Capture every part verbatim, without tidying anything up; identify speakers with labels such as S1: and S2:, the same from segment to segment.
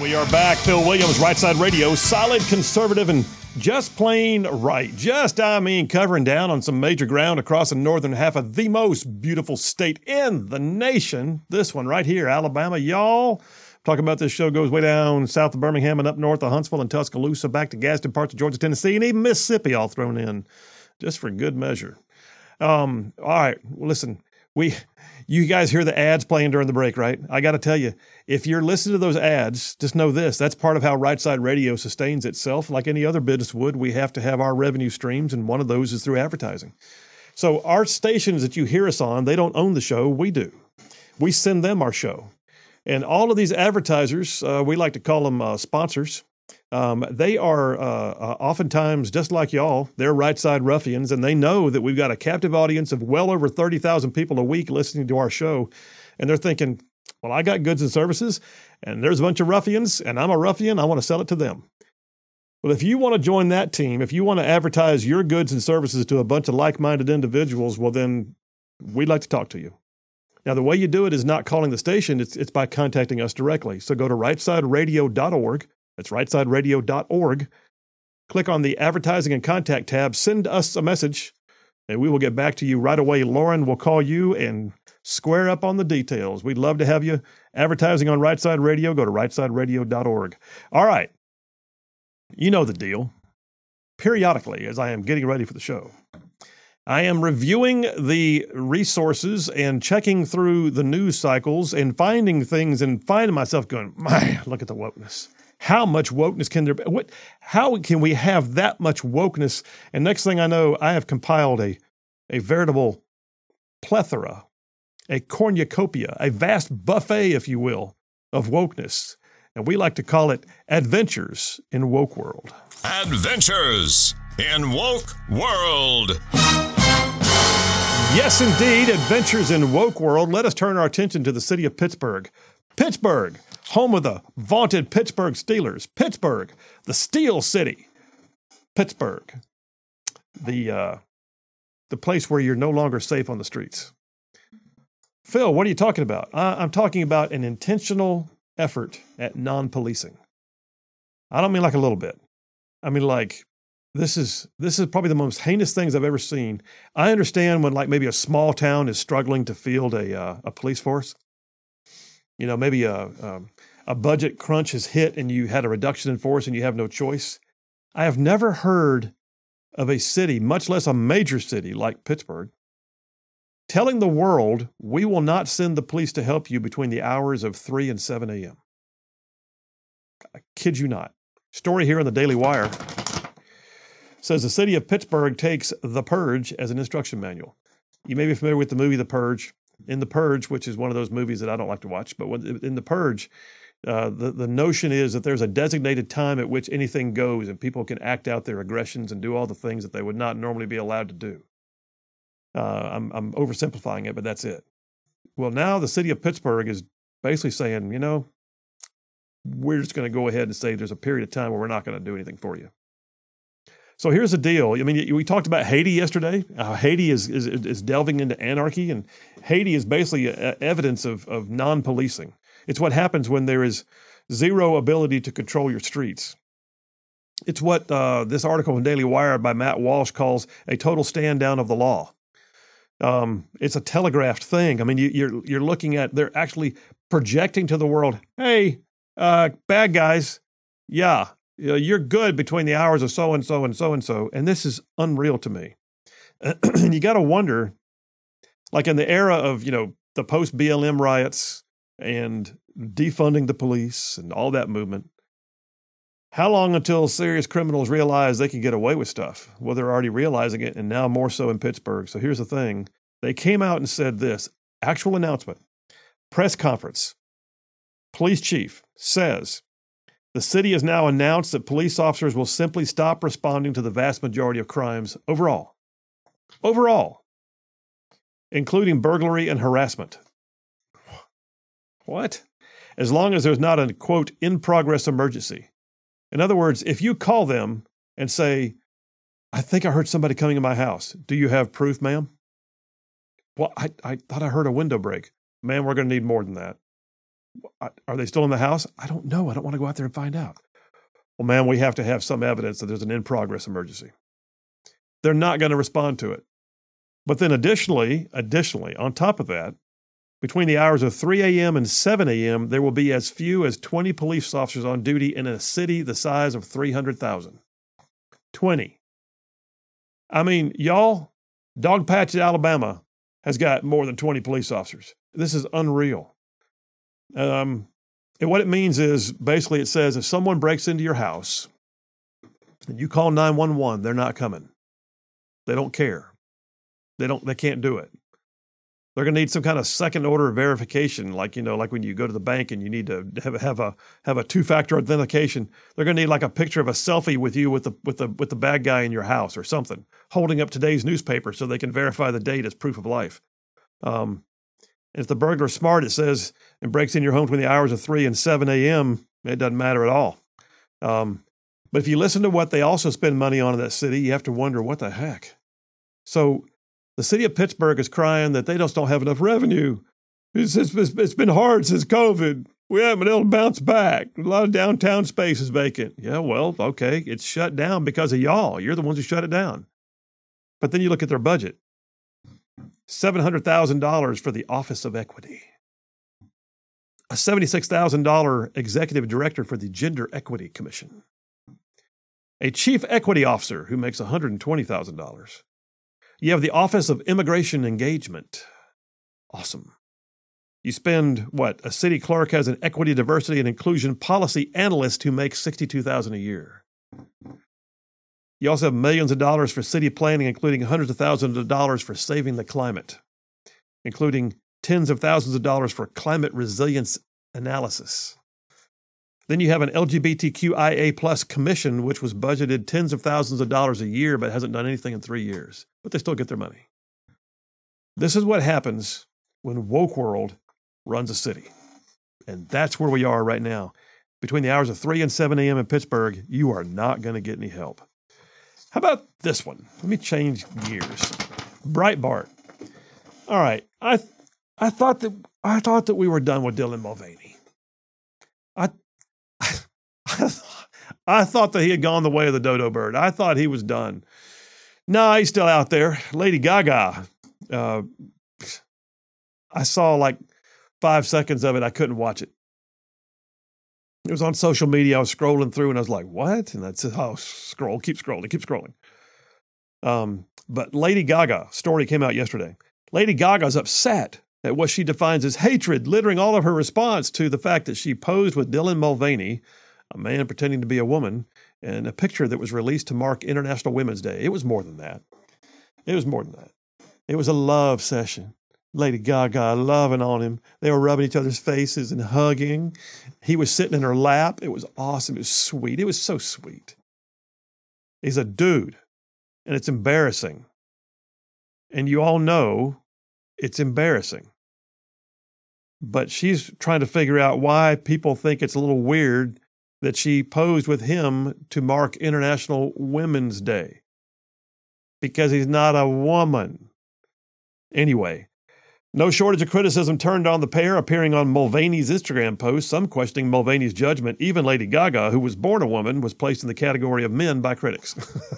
S1: We are back. Phil Williams, Right Side Radio, solid conservative and just plain right. Just, I mean, covering down on some major ground across the northern half of the most beautiful state in the nation. This one right here, Alabama. Y'all, talking about this show goes way down south of Birmingham and up north of Huntsville and Tuscaloosa, back to Gadsden, parts of Georgia, Tennessee, and even Mississippi all thrown in, just for good measure. Um, all right, well, listen, we... You guys hear the ads playing during the break, right? I got to tell you, if you're listening to those ads, just know this. That's part of how Right Side Radio sustains itself. Like any other business would, we have to have our revenue streams, and one of those is through advertising. So our stations that you hear us on, they don't own the show. We do. We send them our show. And all of these advertisers, uh, we like to call them uh, sponsors, Um, they are uh, uh, oftentimes just like y'all. They're right side ruffians, and they know that we've got a captive audience of well over thirty thousand people a week listening to our show. And they're thinking, well, I got goods and services, and there's a bunch of ruffians, and I'm a ruffian. I want to sell it to them. Well, if you want to join that team, if you want to advertise your goods and services to a bunch of like-minded individuals, well, then we'd like to talk to you. Now, the way you do it is not calling the station. It's, it's by contacting us directly. So go to right side radio dot org. That's right side radio dot org. Click on the Advertising and Contact tab. Send us a message, and we will get back to you right away. Lauren will call you and square up on the details. We'd love to have you advertising on Right Side Radio. Go to right side radio dot org. All right. You know the deal. Periodically, as I am getting ready for the show, I am reviewing the resources and checking through the news cycles and finding things and finding myself going, man, look at the wokeness. How much wokeness can there be? What, how can we have that much wokeness? And next thing I know, I have compiled a, a veritable plethora, a cornucopia, a vast buffet, if you will, of wokeness. And we like to call it Adventures in Woke World.
S2: Adventures in Woke World.
S1: Yes, indeed, Adventures in Woke World. Let us turn our attention to the city of Pittsburgh. Pittsburgh, home of the vaunted Pittsburgh Steelers. Pittsburgh, the Steel City. Pittsburgh, the uh, the place where you're no longer safe on the streets. Phil, what are you talking about? Uh, I'm talking about an intentional effort at non-policing. I don't mean like a little bit. I mean like this is this is probably the most heinous things I've ever seen. I understand when like maybe a small town is struggling to field a uh, a police force. You know, maybe a, a a budget crunch has hit and you had a reduction in force and you have no choice. I have never heard of a city, much less a major city like Pittsburgh, telling the world we will not send the police to help you between the hours of three and seven a.m. I kid you not. Story here in the Daily Wire says the city of Pittsburgh takes The Purge as an instruction manual. You may be familiar with the movie The Purge. In The Purge, which is one of those movies that I don't like to watch, but when, in The Purge, uh, the, the notion is that there's a designated time at which anything goes and people can act out their aggressions and do all the things that they would not normally be allowed to do. Uh, I'm, I'm oversimplifying it, but that's it. Well, now the city of Pittsburgh is basically saying, you know, we're just going to go ahead and say there's a period of time where we're not going to do anything for you. So here's the deal. I mean, we talked about Haiti yesterday. Uh, Haiti is, is is delving into anarchy, and Haiti is basically a, a evidence of, of non-policing. It's what happens when there is zero ability to control your streets. It's what uh, this article in Daily Wire by Matt Walsh calls a total stand down of the law. Um, it's a telegraphed thing. I mean, you, you're you're looking at, they're actually projecting to the world, hey, uh, bad guys, yeah, you're good between the hours of so-and-so and so-and-so. And this is unreal to me. And you got to wonder, like in the era of, you know, the post-B L M riots and defunding the police and all that movement, how long until serious criminals realize they can get away with stuff? Well, they're already realizing it, and now more so in Pittsburgh. So here's the thing. They came out and said this, actual announcement, press conference. Police chief says, the city has now announced that police officers will simply stop responding to the vast majority of crimes overall. Overall. Including burglary and harassment. What? As long as there's not a, quote, in-progress emergency. In other words, if you call them and say, I think I heard somebody coming in my house. Do you have proof, ma'am? Well, I, I thought I heard a window break. Ma'am, we're going to need more than that. Are they still in the house? I don't know. I don't want to go out there and find out. Well, man, we have to have some evidence that there's an in-progress emergency. They're not going to respond to it. But then additionally, additionally, on top of that, between the hours of three a.m. and seven a.m., there will be as few as twenty police officers on duty in a city the size of three hundred thousand. twenty. I mean, y'all, Dogpatch, Alabama has got more than twenty police officers. This is unreal. Um, and what it means is, basically it says if someone breaks into your house and you call nine one one, they're not coming. They don't care. They don't, they can't do it. They're going to need some kind of second order verification, like, you know, like when you go to the bank and you need to have, have a have a two-factor authentication. They're going to need like a picture of a selfie with you with the with the with the bad guy in your house or something, holding up today's newspaper so they can verify the date as proof of life. Um, and if the burglar's smart, it says, and breaks in your home between the hours of three and seven a.m., it doesn't matter at all. Um, but if you listen to what they also spend money on in that city, you have to wonder, what the heck? So the city of Pittsburgh is crying that they just don't have enough revenue. It's, it's, it's been hard since COVID. We haven't been able to bounce back. A lot of downtown space is vacant. Yeah, well, okay, it's shut down because of y'all. You're the ones who shut it down. But then you look at their budget. seven hundred thousand dollars for the Office of Equity. A seventy-six thousand dollars executive director for the Gender Equity Commission. A chief equity officer who makes one hundred twenty thousand dollars. You have the Office of Immigration Engagement. Awesome. You spend, what, a city clerk has an equity, diversity, and inclusion policy analyst who makes sixty-two thousand dollars a year. You also have millions of dollars for city planning, including hundreds of thousands of dollars for saving the climate, including tens of thousands of dollars for climate resilience analysis. Then you have an L G B T Q I A plus commission, which was budgeted tens of thousands of dollars a year, but hasn't done anything in three years. But they still get their money. This is what happens when Woke World runs a city. And that's where we are right now. Between the hours of three and seven a.m. in Pittsburgh, you are not going to get any help. How about this one? Let me change gears. Breitbart. All right. I I thought that I thought that we were done with Dylan Mulvaney. I I thought that he had gone the way of the dodo bird. I thought he was done. No, he's still out there. Lady Gaga. Uh, I saw like five seconds of it. I couldn't watch it. It was on social media. I was scrolling through and I was like, what? And I said, oh, scroll, keep scrolling, keep scrolling. Um, but Lady Gaga story came out yesterday. Lady Gaga's upset at what she defines as hatred, littering all of her response to the fact that she posed with Dylan Mulvaney, a man pretending to be a woman, in a picture that was released to mark International Women's Day. It was more than that. It was more than that. It was a love session. Lady Gaga loving on him. They were rubbing each other's faces and hugging. He was sitting in her lap. It was awesome. It was sweet. It was so sweet. He's a dude, and it's embarrassing. And you all know it's embarrassing. But she's trying to figure out why people think it's a little weird that she posed with him to mark International Women's Day. Because he's not a woman. Anyway, no shortage of criticism turned on the pair appearing on Mulvaney's Instagram post, some questioning Mulvaney's judgment. Even Lady Gaga, who was born a woman, was placed in the category of men by critics.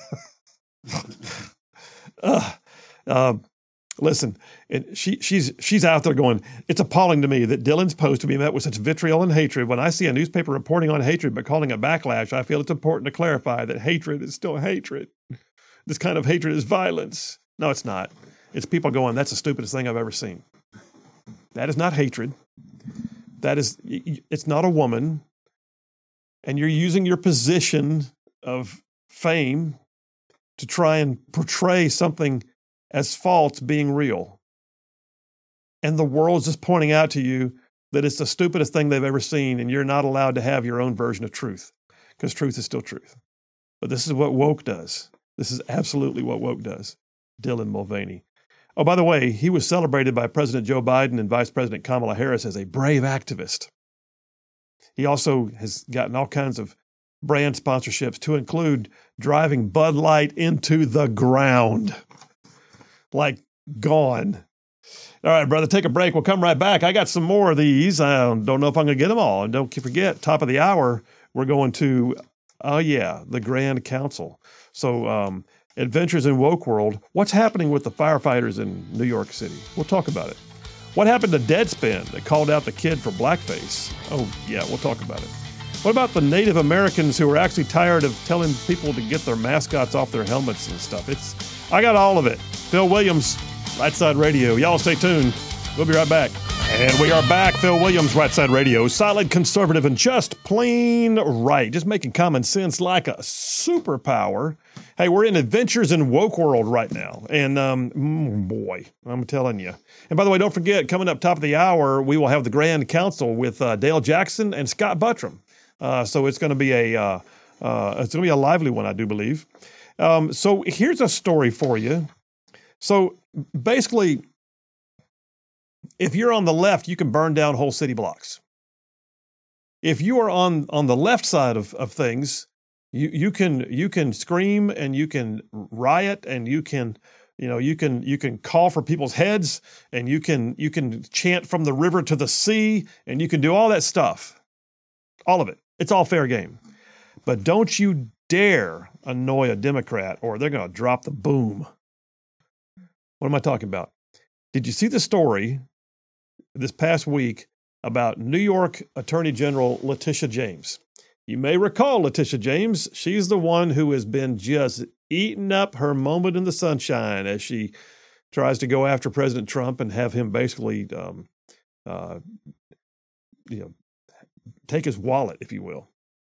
S1: uh, uh, listen, it, she, she's she's out there going, it's appalling to me that Dylan's post to be met with such vitriol and hatred. When I see a newspaper reporting on hatred but calling it backlash, I feel it's important to clarify that hatred is still hatred. This kind of hatred is violence. No, it's not. It's people going, that's the stupidest thing I've ever seen. That is not hatred. That is, it's not a woman. And you're using your position of fame to try and portray something as false being real. And the world's just pointing out to you that it's the stupidest thing they've ever seen, and you're not allowed to have your own version of truth, because truth is still truth. But this is what woke does. This is absolutely what woke does. Dylan Mulvaney. Oh, by the way, he was celebrated by President Joe Biden and Vice President Kamala Harris as a brave activist. He also has gotten all kinds of brand sponsorships, to include driving Bud Light into the ground. Like, gone. All right, brother, take a break. We'll come right back. I got some more of these. I don't know if I'm going to get them all. And don't forget, top of the hour, we're going to, oh, yeah, the Grand Council. So, um, Adventures in Woke World. What's happening with the firefighters in New York City? We'll talk about it. What happened to Deadspin that called out the kid for blackface? Oh, yeah, we'll talk about it. What about the Native Americans who are actually tired of telling people to get their mascots off their helmets and stuff? It's, I got all of it. Phil Williams, Right Side Radio. Y'all stay tuned. We'll be right back. And we are back. Phil Williams, Right Side Radio. Solid, conservative, and just plain right. Just making common sense like a superpower. Hey, we're in Adventures in Woke World right now. And um, boy, I'm telling you. And by the way, don't forget, coming up top of the hour, we will have the Grand Council with uh, Dale Jackson and Scott Buttram. Uh, so it's going to be a uh, uh, it's going to be a lively one, I do believe. Um, so here's a story for you. So basically, if you're on the left, you can burn down whole city blocks. If you are on on the left side of, of things, you you can you can scream and you can riot and you can you know you can you can call for people's heads and you can you can chant from the river to the sea and you can do all that stuff. All of it. It's all fair game. But don't you dare annoy a Democrat or they're going to drop the boom. What am I talking about? Did you see the story this past week about New York Attorney General Letitia James? You may recall Letitia James. She's the one who has been just eating up her moment in the sunshine as she tries to go after President Trump and have him basically, um, uh, you know, take his wallet, if you will.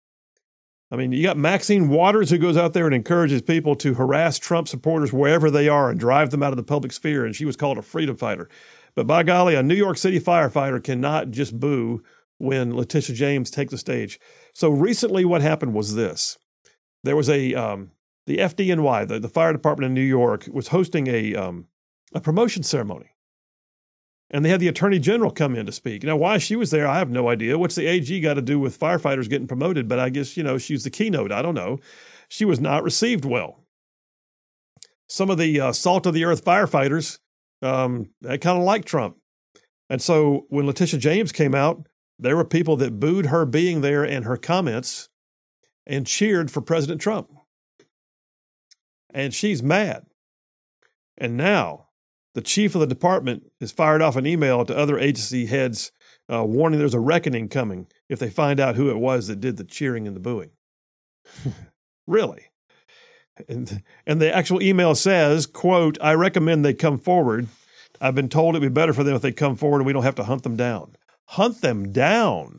S1: I mean, you got Maxine Waters who goes out there and encourages people to harass Trump supporters wherever they are and drive them out of the public sphere, and she was called a freedom fighter. But by golly, a New York City firefighter cannot just boo when Letitia James takes the stage. So recently what happened was this. There was a, um, the F D N Y, the, the fire department in New York, was hosting a, um, a promotion ceremony. And they had the attorney general come in to speak. Now, why she was there, I have no idea. What's the A G got to do with firefighters getting promoted? But I guess, you know, she's the keynote. I don't know. She was not received well. Some of the uh, salt of the earth firefighters, um, they kind of like Trump. And so when Letitia James came out, there were people that booed her being there and her comments and cheered for President Trump. And she's mad. And now, the chief of the department has fired off an email to other agency heads uh, warning there's a reckoning coming if they find out who it was that did the cheering and the booing. Really? And, and the actual email says, quote, I recommend they come forward. I've been told it'd be better for them if they come forward and we don't have to hunt them down. Hunt them down.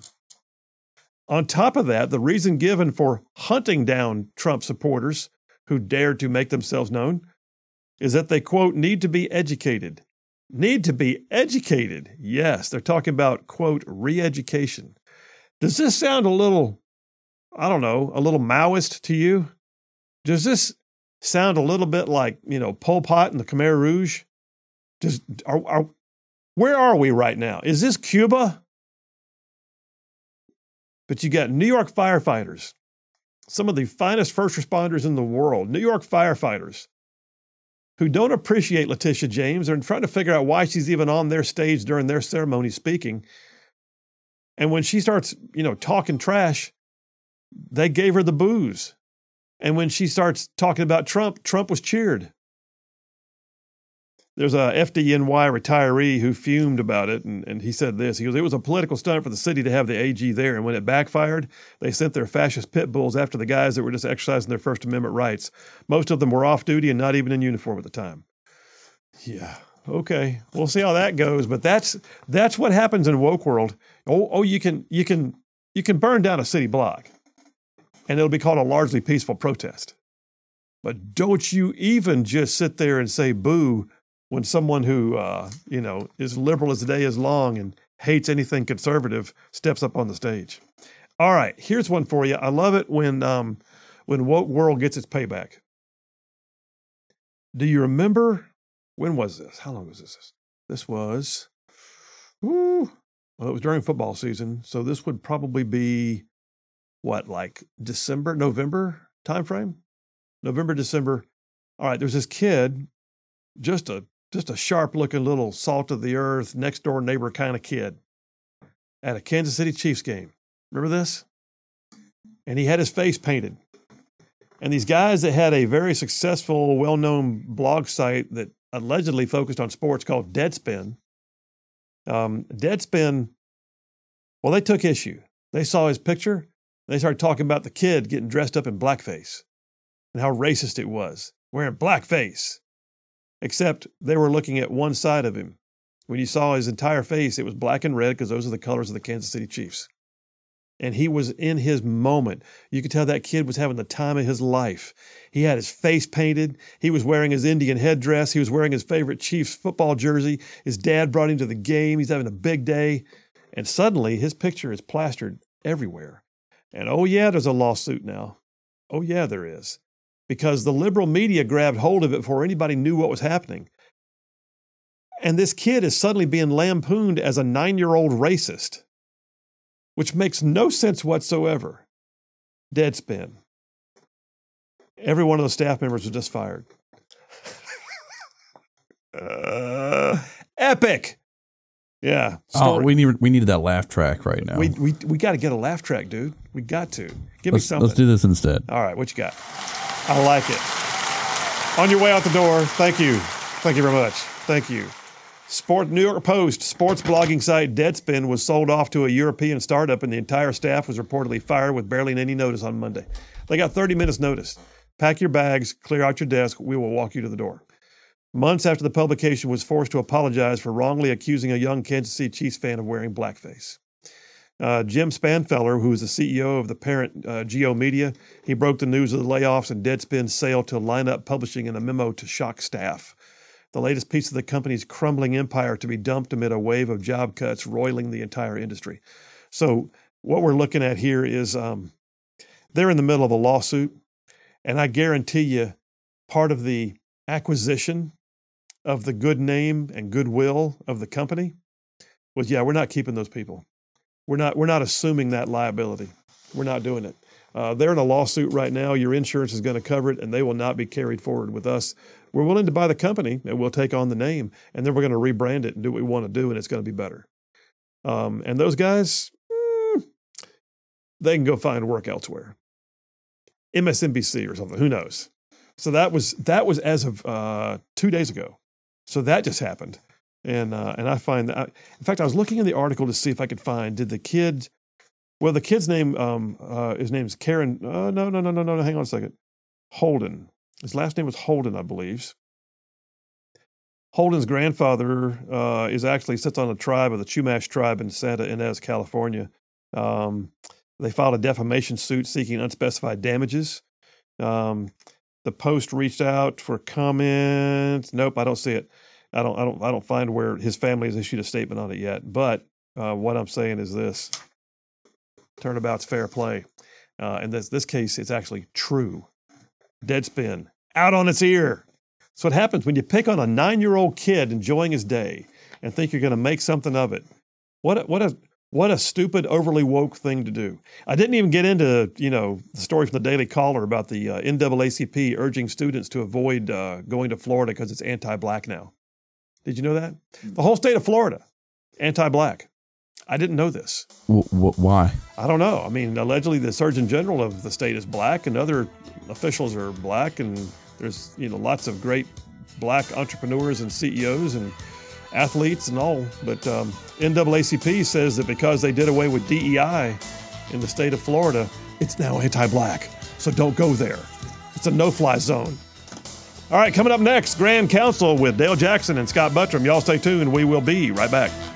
S1: On top of that, the reason given for hunting down Trump supporters who dared to make themselves known is that they, quote, need to be educated. Need to be educated. Yes, they're talking about, quote, re-education. Does this sound a little, I don't know, a little Maoist to you? Does this sound a little bit like, you know, Pol Pot and the Khmer Rouge? Does, are, are, where are we right now? Is this Cuba? But you got New York firefighters, some of the finest first responders in the world, New York firefighters, who don't appreciate Letitia James. They're trying to figure out why she's even on their stage during their ceremony speaking. And when she starts, you know, talking trash, they gave her the boos. And when she starts talking about Trump, Trump was cheered. There's a F D N Y retiree who fumed about it, and, and he said this. He goes, it was a political stunt for the city to have the A G there, and when it backfired, they sent their fascist pit bulls after the guys that were just exercising their First Amendment rights. Most of them were off duty and not even in uniform at the time. Yeah, okay. We'll see how that goes, but that's that's what happens in woke world. Oh, oh, you can you can you can burn down a city block, and it'll be called a largely peaceful protest. But don't you even just sit there and say boo when someone who, uh, you know, is liberal as the day is long and hates anything conservative steps up on the stage. All right, here's one for you. I love it when um, when woke world gets its payback. Do you remember, when was this? How long was this? This was, woo, well, it was during football season. So this would probably be, what, like December, November timeframe? November, December. All right, there's this kid, just a just a sharp-looking little salt-of-the-earth, next-door neighbor kind of kid at a Kansas City Chiefs game. Remember this? And he had his face painted. And these guys that had a very successful, well-known blog site that allegedly focused on sports called Deadspin, um, Deadspin, well, they took issue. They saw his picture. They started talking about the kid getting dressed up in blackface and how racist it was, wearing blackface. Except they were looking at one side of him. When you saw his entire face, it was black and red because those are the colors of the Kansas City Chiefs. And he was in his moment. You could tell that kid was having the time of his life. He had his face painted. He was wearing his Indian headdress. He was wearing his favorite Chiefs football jersey. His dad brought him to the game. He's having a big day. And suddenly his picture is plastered everywhere. And oh yeah, there's a lawsuit now. Oh yeah, there is. Because the liberal media grabbed hold of it before anybody knew what was happening. And this kid is suddenly being lampooned as a nine-year-old racist, which makes no sense whatsoever. Deadspin. Every one of the staff members was just fired. uh, epic. Yeah.
S3: Story. Oh, we need we needed that laugh track right now.
S1: We we we got to get a laugh track, dude. We got to. Give
S3: let's,
S1: me something.
S3: Let's do this instead.
S1: All right, what you got? I like it. On your way out the door, thank you. Thank you very much. Thank you. Sport New York Post sports blogging site Deadspin was sold off to a European startup, and the entire staff was reportedly fired with barely any notice on Monday. They got thirty minutes notice. Pack your bags, clear out your desk. We will walk you to the door. Months after the publication was forced to apologize for wrongly accusing a young Kansas City Chiefs fan of wearing blackface. Uh, Jim Spanfeller, who is the C E O of the parent uh, Geo Media, he broke the news of the layoffs and Deadspin's sale to Lineup Publishing in a memo to shock staff. The latest piece of the company's crumbling empire to be dumped amid a wave of job cuts roiling the entire industry. So what we're looking at here is um, they're in the middle of a lawsuit, and I guarantee you part of the acquisition of the good name and goodwill of the company was, yeah, we're not keeping those people. We're not we're not assuming that liability. We're not doing it. Uh, they're in a lawsuit right now. Your insurance is going to cover it, and they will not be carried forward with us. We're willing to buy the company, and we'll take on the name, and then we're going to rebrand it and do what we want to do, and it's going to be better. Um, and those guys, mm, they can go find work elsewhere. M S N B C or something, who knows? So that was that was as of uh, two days ago. So that just happened. And uh, and I find that, I, in fact, I was looking in the article to see if I could find, did the kid, well, the kid's name, um, uh, his name's Karen, uh, no, no, no, no, no, hang on a second. Holden. His last name was Holden, I believe. Holden's grandfather uh, is actually sits on a tribe of the Chumash tribe in Santa Ynez, California. Um, they filed a defamation suit seeking unspecified damages. Um, the Post reached out for comment. Nope, I don't see it. I don't, I don't, I don't find where his family has issued a statement on it yet. But uh, what I'm saying is this: turnabout's fair play. Uh, in this this case, it's actually true. Deadspin out on its ear. That's what happens when you pick on a nine-year-old kid enjoying his day and think you're going to make something of it. What a, what a what a stupid, overly woke thing to do. I didn't even get into you know the story from the Daily Caller about the uh, N double A C P urging students to avoid uh, going to Florida because it's anti-black now. Did you know that? The whole state of Florida, anti-black. I didn't know this.
S3: W- w- why?
S1: I don't know. I mean, allegedly the Surgeon General of the state is black and other officials are black, and there's you know lots of great black entrepreneurs and C E Os and athletes and all. But um, N double A C P says that because they did away with D E I in the state of Florida, it's now anti-black. So don't go there. It's a no-fly zone. All right, coming up next, Grand Council with Dale Jackson and Scott Buttram. Y'all stay tuned. We will be right back.